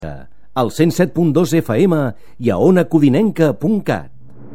al 107.2 FM i a onacodinenca.cat.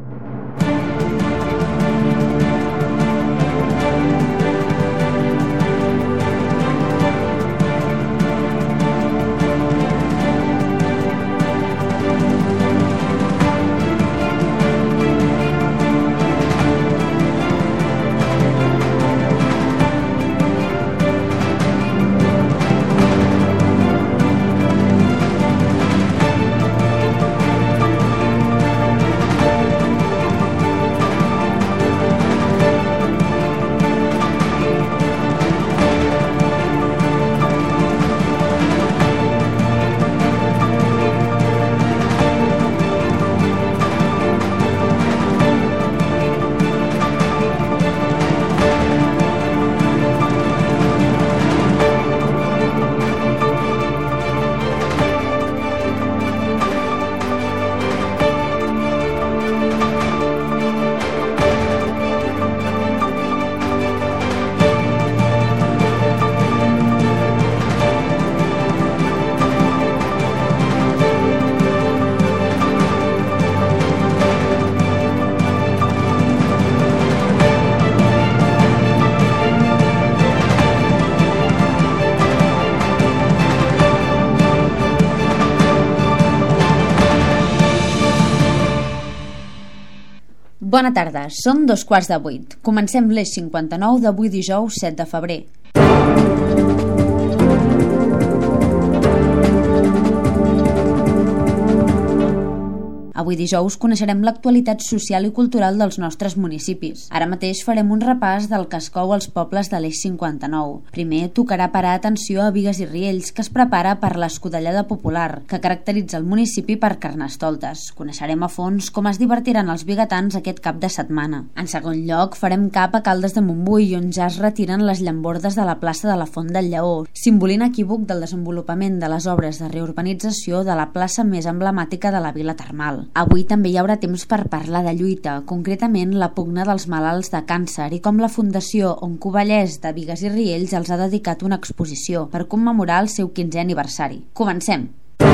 Bona tarda, són 7:15. Comencem l'Eix 59 d'avui dijous 7 de febrer. Avui dijous coneixerem l'actualitat social i cultural dels nostres municipis. Ara mateix farem un repàs del que es cou als pobles de l'Eix 59. Primer tocarà parar atenció a Bigues i Riells, que es prepara per l'escudellada popular, que caracteritza el municipi per Carnestoltes. Coneixerem a fons com es divertiran els biguetans aquest cap de setmana. En segon lloc, farem cap a Caldes de Montbui, on ja es retiren les llambordes de la plaça de la Font del Lleó, símbol inequívoc del desenvolupament de les obres de reurbanització de la plaça més emblemàtica de la vila termal. Avui també hi haurà temps per parlar de lluita, concretament la pugna dels malalts de càncer i com la Fundació Oncovellès de Bigues i Riells els ha dedicat una exposició per commemorar el seu 15è aniversari. Comencem!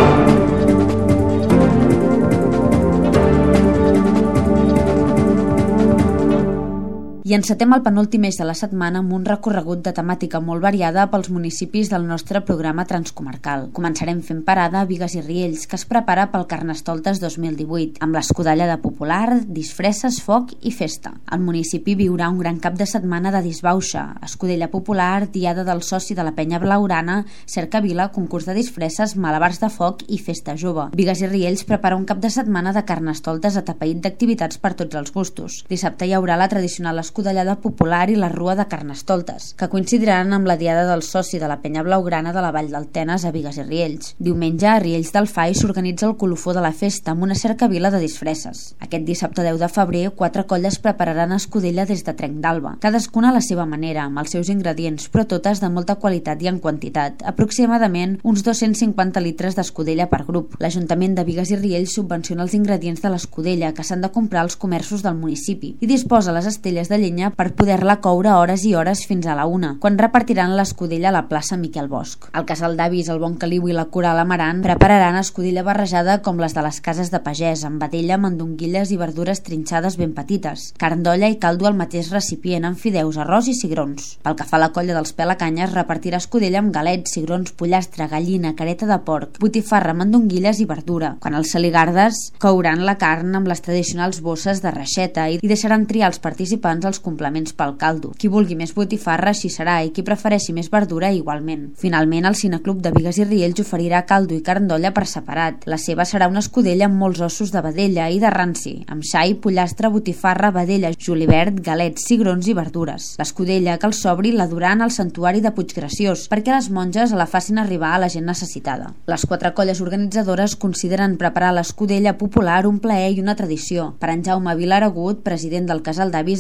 I encetem el penúltim eix de la setmana amb un recorregut de temàtica molt variada pels municipis del nostre programa transcomarcal. Començarem fent parada a Bigues i Riells, que es prepara pel Carnestoltes 2018, amb l'escudellada popular, disfresses, foc i festa. El municipi viurà un gran cap de setmana de disbauxa, escudella popular, diada del soci de la penya blaugrana, cercavila, concurs de disfresses, malabars de foc i festa jove. Bigues i Riells prepara un cap de setmana de Carnestoltes atapeït d'activitats per tots els gustos. Dissabte hi haurà la tradicional escudellada popular i la rua de Carnestoltes, que coincidiran amb la diada del soci de la penya blaugrana de la Vall del Tenes a Bigues i Riells. Diumenge a Riells del Fai s'organitza el colofó de la festa amb una cercavila de disfresses. Aquest dissabte 10 de febrer, 4 colles prepararan escudella des de Trenc d'Alba, cadascuna a la seva manera, amb els seus ingredients, però totes de molta qualitat i en quantitat, aproximadament uns 250 litres d'escudella per grup. L'Ajuntament de Bigues i Riells subvenciona els ingredients de l'escudella que s'han de comprar als comerços del municipi i disposa les estelles de llenya per poder-la coure hores i hores fins a la 1, quan repartiran l'escudella a la plaça Miquel Bosch. El Casal d'Avis, el Bon Caliu i la Coral Amaran prepararan escudella barrejada com les de les cases de pagès, amb vedella, mandonguilles i verdures trinxades ben petites, carn d'olla i caldo al mateix recipient amb fideus, arròs i cigrons. Pel que fa a la colla dels Pelacanyes, repartirà escudella amb galets, cigrons, pollastre, gallina, careta de porc, botifarra, mandonguilles i verdura. Quan els saligardes couran la carn amb les tradicionals bosses de reixeta i deixaran triar els participants els complements pel caldo. Qui vulgui més botifarra així serà i qui prefereixi més verdura igualment. Finalment, el Cineclub de Bigues i Riells oferirà caldo i carn d'olla per separat. La seva serà una escudella amb molts ossos de vedella i de ranci, amb xai, pollastre, botifarra, vedella, julivert, galets, cigrons i verdures. L'escudella que els sobri la duran al santuari de Puiggraciós perquè les monges la facin arribar a la gent necessitada. Les 4 colles organitzadores consideren preparar l'escudella popular un plaer i una tradició. Per en Jaume Vilaragut, president del Casal d'Avis, aquest esdeveniment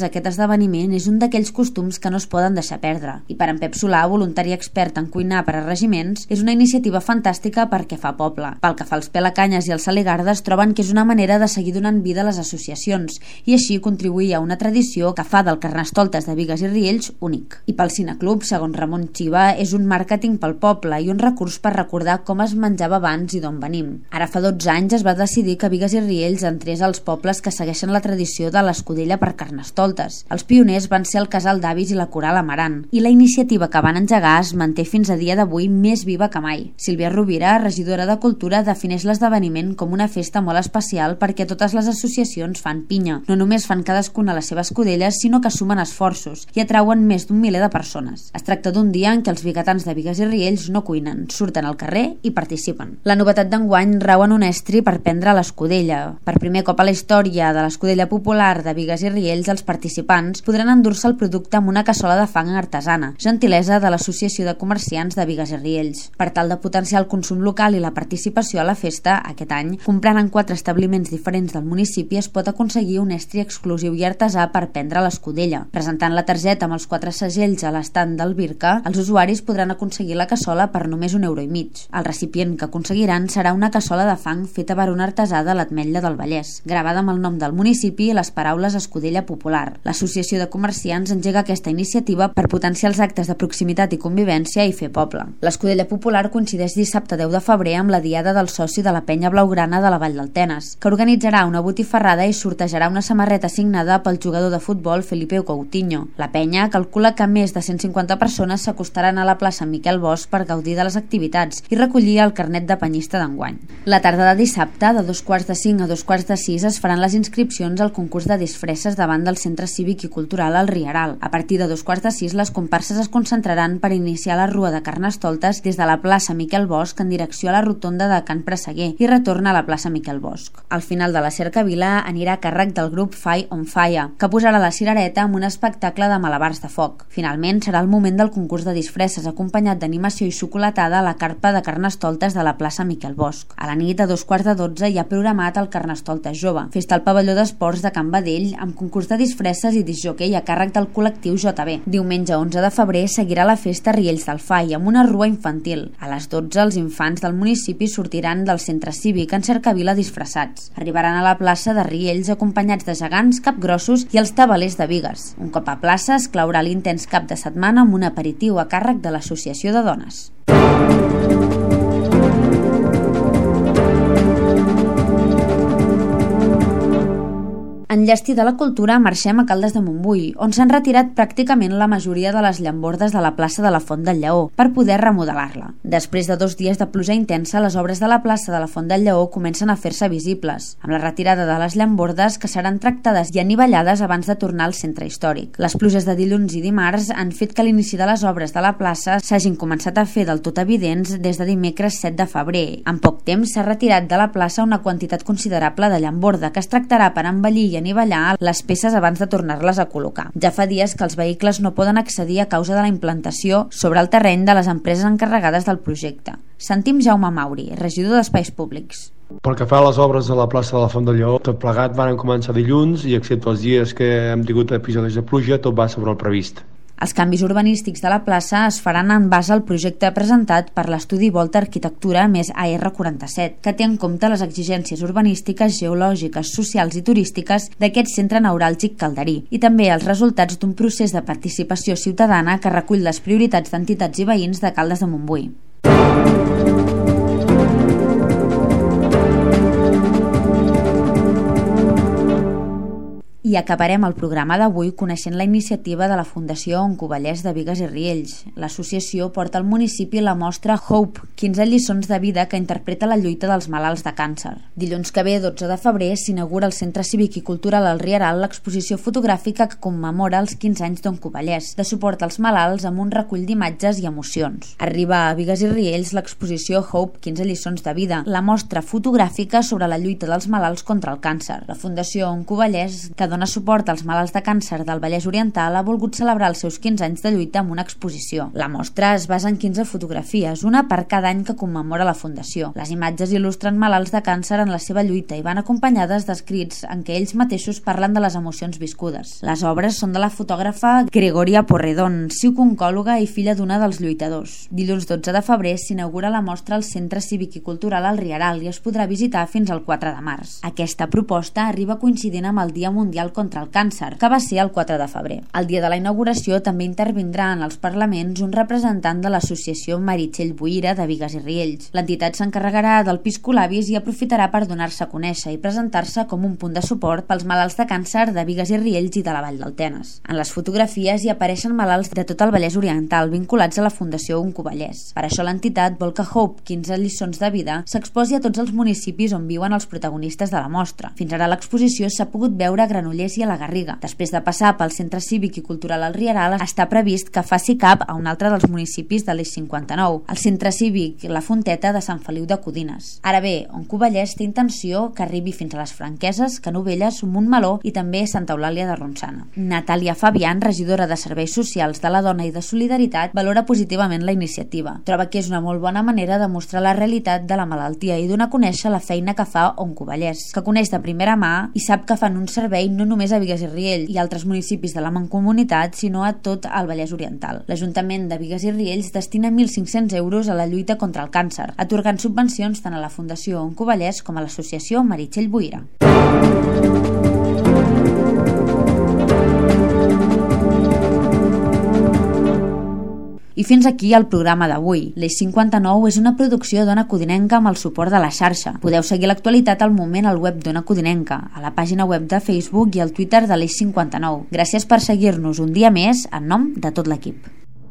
l'esdeveniment és un d'aquells costums que no es poden deixar perdre. I per en Pep Solà, voluntari expert en cuinar per a regiments, és una iniciativa fantàstica perquè fa poble. Pel que fa als pelacanyes i als saligardes, troben que és una manera de seguir donant vida a les associacions i així contribuir a una tradició que fa del Carnestoltes de Bigues i Riells únic. I pel Cineclub, segons Ramon Xiva, és un màrqueting pel poble i un recurs per recordar com es menjava abans i d'on venim. Ara fa 12 anys es va decidir que Bigues i Riells entrés als pobles que segueixen la tradició de l'escudella per Carnestoltes. Els pioners van ser el Casal d'Avis i la Coral Amarant, i la iniciativa que van engegar es manté fins a dia d'avui més viva que mai. Sílvia Rovira, regidora de Cultura, defineix l'esdeveniment com una festa molt especial perquè totes les associacions fan pinya. No només fan cadascuna les seves escudelles, sinó que sumen esforços i atrauen més d'1 miler de persones. Es tracta d'un dia en què els biguetans de Bigues i Riells no cuinen, surten al carrer i participen. La novetat d'enguany rau en un estri per prendre l'escudella. Per primer cop a la història de l'escudella popular de Bigues i Riells, els participants podran endur-se el producte amb una cassola de fang artesana, gentilesa de l'Associació de Comerciants de Bigues i Riells. Per tal de potenciar el consum local i la participació a la festa, aquest any, comprant en 4 establiments diferents del municipi, es pot aconseguir un estri exclusiu i artesà per prendre l'escudella. Presentant la targeta amb els 4 segells a l'estand del Birca, els usuaris podran aconseguir la cassola per només €1,50. El recipient que aconseguiran serà una cassola de fang feta per un artesà de l'Ametlla del Vallès, gravada amb el nom del municipi i les paraules escudella popular. L'Associació de Comerciants engega aquesta iniciativa per potenciar els actes de proximitat i convivència i fer poble. L'escudella popular coincideix dissabte 10 de febrer amb la diada del soci de la Penya Blaugrana de la Vall del Tenes, que organitzarà una botifarrada i sortejarà una samarreta signada pel jugador de futbol Felipe Coutinho. La Penya calcula que més de 150 persones s'acostaran a la plaça Miquel Bosch per gaudir de les activitats i recollir el carnet de penyista d'enguany. La tarda de dissabte, de 2:45 a 2:45, es faran les inscripcions al concurs de disfresses davant del Centre Cívic i Cultural al Rieral. A partir de 2:45, les comparses es concentraran per iniciar la rua de Carnestoltes des de la plaça Miquel Bosch en direcció a la rotonda de Can Presseguer i retorna a la plaça Miquel Bosch. Al final de la cercavila anirà a càrrec del grup Fire on Fire, que posarà la cirereta amb un espectacle de malabars de foc. Finalment, serà el moment del concurs de disfresses acompanyat d'animació i xocolatada a la carpa de Carnestoltes de la plaça Miquel Bosch. A la nit, a 2:15, hi ha programat el Carnestoltes Jove, festa al pavelló d'esports de Can Badell amb concurs de disfresses i discjòquei a càrrec del col·lectiu JB. Diumenge 11 de febrer seguirà la festa Riells del Fai amb una rua infantil. A les 12 els infants del municipi sortiran del centre cívic en cercavila disfressats. Arribaran a la plaça de Riells acompanyats de gegants, capgrossos i els tabalers de Bigues. Un cop a plaça es claurà l'intens cap de setmana amb un aperitiu a càrrec de l'Associació de Dones. En Llestí de la Cultura marxem a Caldes de Montbui, on s'han retirat pràcticament la majoria de les llambordes de la plaça de la Font del Lleó per poder remodelar-la. Després de 2 dies de pluja intensa, les obres de la plaça de la Font del Lleó comencen a fer-se visibles, amb la retirada de les llambordes que seran tractades i anivellades abans de tornar al centre històric. Les pluges de dilluns i dimarts han fet que l'inici de les obres de la plaça s'hagin començat a fer del tot evidents des de dimecres 7 de febrer. En poc temps s'ha retirat de la plaça una quantitat considerable de llamborda que es tractarà per embellir i anivellar les peces abans de tornar-les a col·locar. Ja fa dies que els vehicles no poden accedir a causa de la implantació sobre el terreny de les empreses encarregades del projecte. Sentim Jaume Mauri, regidor d'Espais Públics. Pel que fa a les obres de la plaça de la Font del Lleó, tot plegat van començar dilluns i excepte els dies que hem tingut episodis de pluja, tot va sobre el previst. Els canvis urbanístics de la plaça es faran en base al projecte presentat per l'estudi Volta Arquitectura més AR47, que té en compte les exigències urbanístiques, geològiques, socials i turístiques d'aquest centre neuràlgic calderí i també els resultats d'un procés de participació ciutadana que recull les prioritats d'entitats i veïns de Caldes de Montbui. I acabarem el programa d'avui coneixent la iniciativa de la Fundació Oncovallès de Bigues i Riells. L'associació porta al municipi la mostra Hope, 15 lliçons de vida que interpreta la lluita dels malalts de càncer. Dilluns que ve, 12 de febrer, s'inaugura al Centre Cívic i Cultural al Rieral l'exposició fotogràfica que commemora els 15 anys d'Oncovallès, de suport als malalts amb un recull d'imatges i emocions. Arriba a Bigues i Riells l'exposició Hope, 15 lliçons de vida, la mostra fotogràfica sobre la lluita dels malalts contra el càncer. La Fundació Oncovallès, que dona dona suport als malalts de càncer del Vallès Oriental, ha volgut celebrar els seus 15 anys de lluita amb una exposició. La mostra es basa en 15 fotografies, una per cada any que commemora la Fundació. Les imatges il·lustren malalts de càncer en la seva lluita i van acompanyades d'escrits en què ells mateixos parlen de les emocions viscudes. Les obres són de la fotògrafa Gregoria Porredón, psicooncòloga i filla d'una dels lluitadors. Dilluns 12 de febrer s'inaugura la mostra al Centre Cívic i Cultural al Rieral i es podrà visitar fins al 4 de març. Aquesta proposta arriba coincidint amb el Dia Mundial contra el Càncer, que va ser el 4 de febrer. El dia de la inauguració també intervindrà en els parlaments un representant de l'associació Meritxell Boira de Bigues i Riells. L'entitat s'encarregarà del piscolabis i aprofitarà per donar-se a conèixer i presentar-se com un punt de suport pels malalts de càncer de Bigues i Riells i de la Vall del Tenes. En les fotografies hi apareixen malalts de tot el Vallès Oriental vinculats a la Fundació Oncovallès. Per això l'entitat vol que Hope, 15 lliçons de vida, s'exposi a tots els municipis on viuen els protagonistes de la mostra. Fins ara l'exposició s'ha pogut veure a Granollers i a la Garriga. Després de passar pel Centre Cívic i Cultural al Rieral, està previst que faci cap a un altre dels municipis de l'Eix 59, el Centre Cívic La Fonteta de Sant Feliu de Codines. Ara bé, Oncovallès té intenció que arribi fins a les Franqueses, Canovelles, Montmeló i també Santa Eulàlia de Ronçana. Natàlia Fabián, regidora de Serveis Socials de la Dona i de Solidaritat, valora positivament la iniciativa. Troba que és una molt bona manera de mostrar la realitat de la malaltia i donar a conèixer la feina que fa Oncovallès, que coneix de primera mà i sap que fan un servei no només a Bigues i Riells i altres municipis de la Mancomunitat, sinó a tot el Vallès Oriental. L'Ajuntament de Bigues i Riells destina 1.500 euros a la lluita contra el càncer, atorgant subvencions tant a la Fundació Oncovallès com a l'associació Meritxell Boira. I fins aquí el programa d'avui. L'Eix 59 és una producció d'Ona Codinenca amb el suport de la xarxa. Podeu seguir l'actualitat al moment al web d'Ona Codinenca, a la pàgina web de Facebook i al Twitter de l'Eix 59. Gràcies per seguir-nos un dia més en nom de tot l'equip.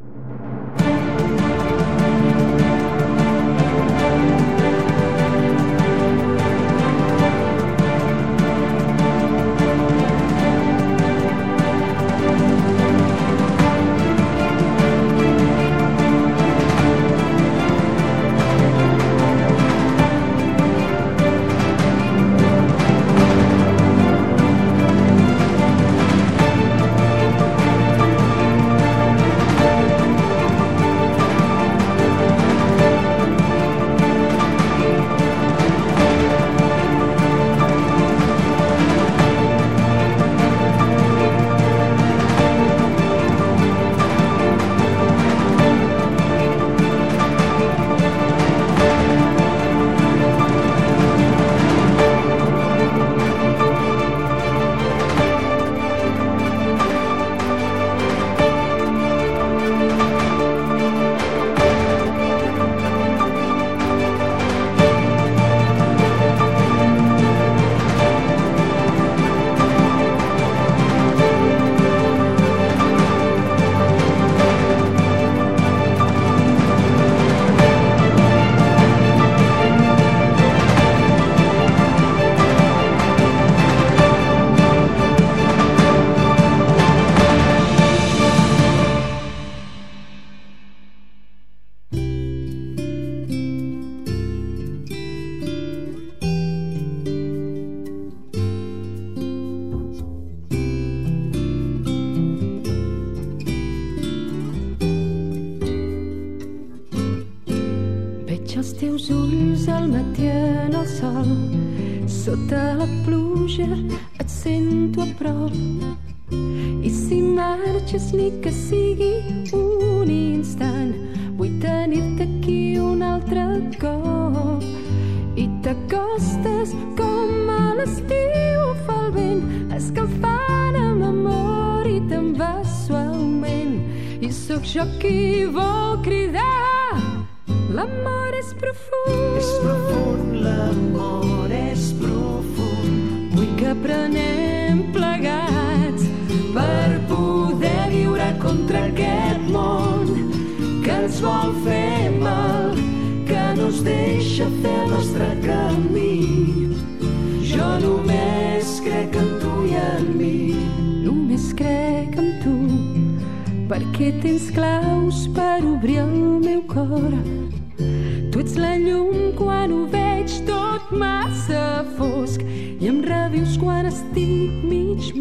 Els teus ulls al matí en el sol, sota la pluja et sento a prop. I si marxes ni que sigui un instant, vull tenir-te aquí un altre cop. I t'acostes com a l'estiu fa el vent, escalfant amb amor i te'n vas suaument. I sóc jo qui vol cridar. L'amor és profund. És profund, l'amor és profund. Vull que aprenem plegats per poder viure contra aquest món que ens vol fer mal, que no ens deixa fer el nostre camí. Jo només crec en tu i en mi. Només crec en tu, perquè tens claus per obrir el meu cor. Tu ets la llum quan ho veig tot massa fosc i em revius quan estic mig